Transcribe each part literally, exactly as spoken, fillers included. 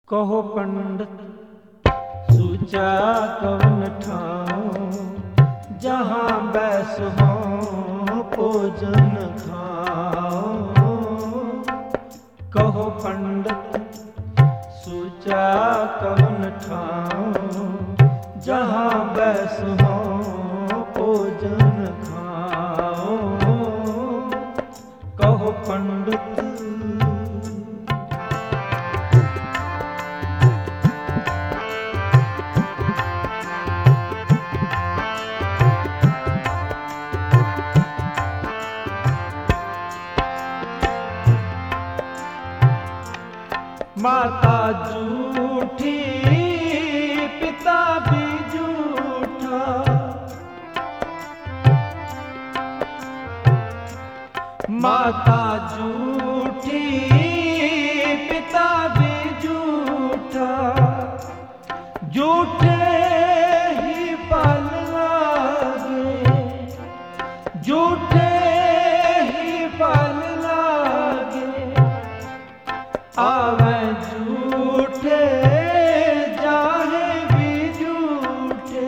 कहो पंडित सूचा कवन ठाओ, जहाँ बैस हो भोजन खाओ। कहो पंडित सूचा कवन ठाओ, जहाँ बैस हो भोजन खाओ। कहो पंडित माता झूठी पिता भी झूठा, माता झूठी पिता भी झूठा। झूठे ही फल लागे, झूठे ही फल लागे। आवे झूठे जाहे भी झूठे,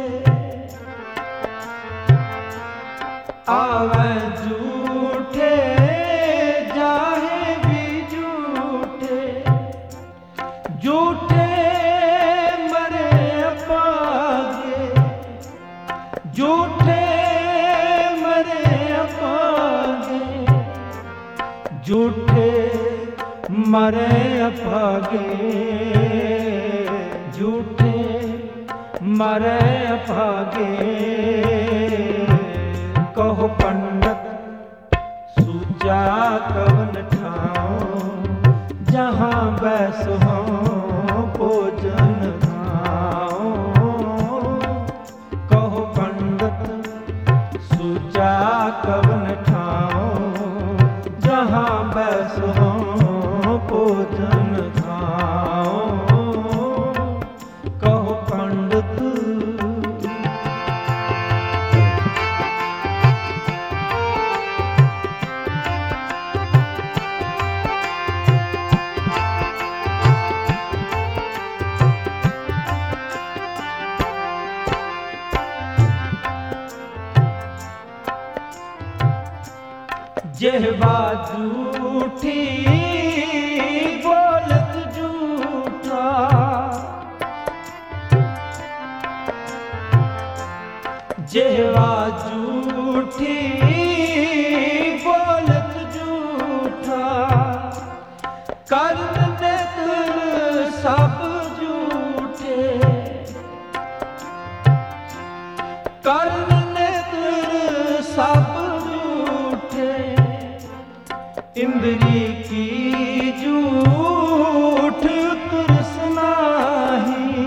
आवे झूठे जाहे भी झूठे। झूठे मरे अपागे, झूठे मरे अपागे। झूठे मरे अभागे, झूठे मरे अभागे। कहो पंडित सूचा कवन ठाओ, जहाँ बैस हो भोजन खाओ। कहो पंडित सूचा कवन ठाओ, जहाँ बैस हो भोजन खाओ। कहो पंडित जेहवा झूठी बोलत झूठा, जेहवा झूठी बोलत झूठा। कर्म नेत्र सब झूठे, कर्म नेत्र सब झूठे। इंद्री की झूठ तृष्णा ही,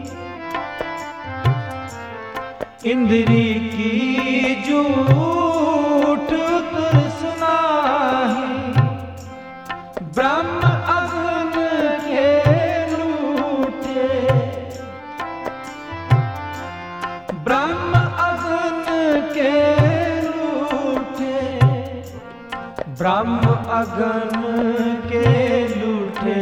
इंद्री की झूठ तृष्णा ही। ब्रह्म अग्न के लूटे, ब्रह्म अग्न के लूटे। ब्रह्म अग्न के लूटे,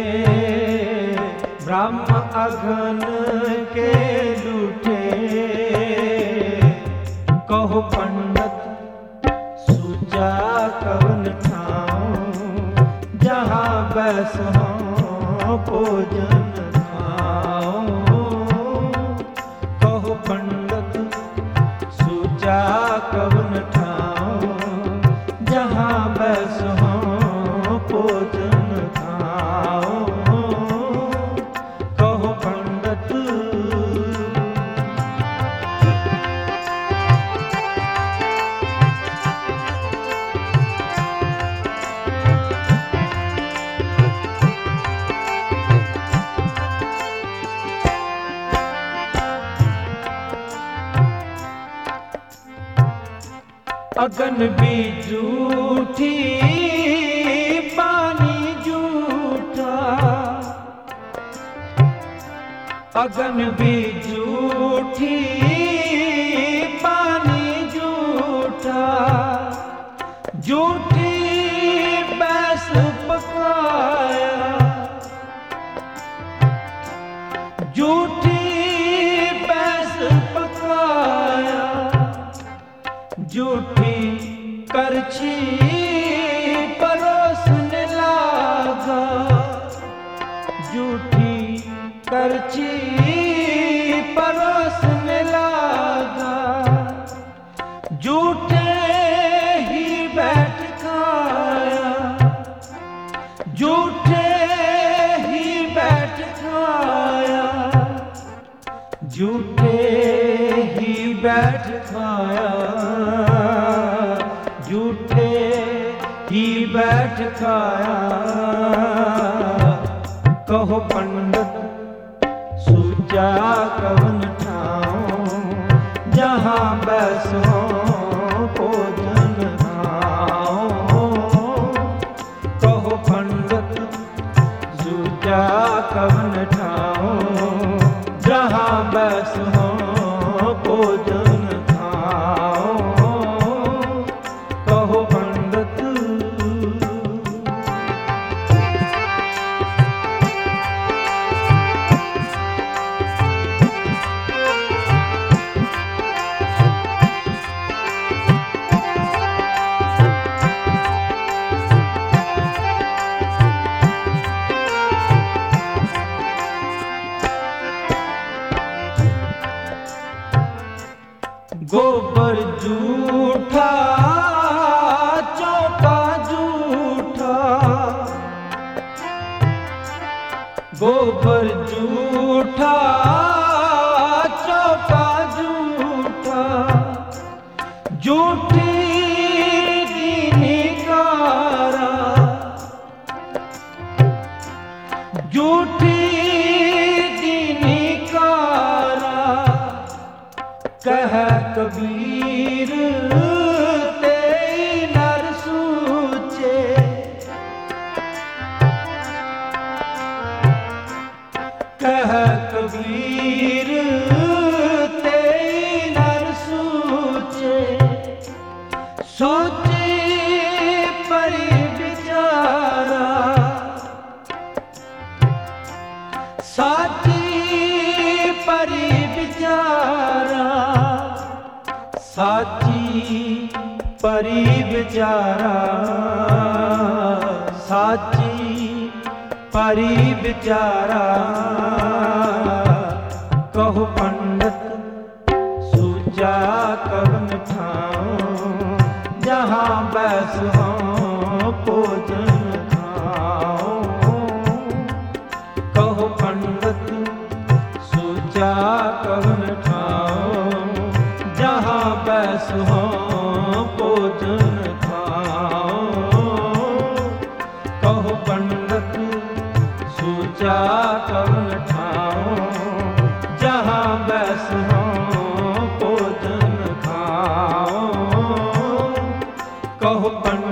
ब्रह्म अग्न के लूटे। कहो पंडित सूचा कवन ठाओ, जहाँ बैस हो भोजन खाओ। कहो पंडित सूचा कवन ठाओ, जहाँ बैस हो भोजन खाओ। कहो पंडित अगन भी झूठी पानी झूठा, अगन भी झूठी पानी झूठा। झूठी बैस पकाया, झूठी बैस पकाया, झूठी करछी परोसने लागा, झूठी करछी परोसने लागा, झूठे ही बैठ खाया, झूठे ही बैठ खाया, झूठे ही बैठ खाया, झूठे ही बैठ खाया। कहो पंडित सूचा कवन ठाऊं, जहाँ बैसो भोजन खाऊं। कहो पंडित सूचा कवन ठाऊं, जहाँ बैसो भोजन खाऊं। कहो पंडित गोबर झूठा चौका झूठा, गोबर झूठा चौका झूठा, झूठी दीनी कारा, झूठी दीनी कारा। कह कबीर तेई नर सूचे, कह कबीर तेई नर सूचे, सोचे परि विचारा, साची परि विचारा, साची परि विचारा, साची परि विचारा। कहो पंडित सूचा कवन ठाऊं, जहाँ बैसो भोजन खाऊं। कहो पंडित सूचा कवन ठाऊं, जहाँ बैसो भोजन खाऊं। कहो पंडित सूचा कवन ठाऊं, जहाँ बैसो भोजन खाऊं। कहो पंडित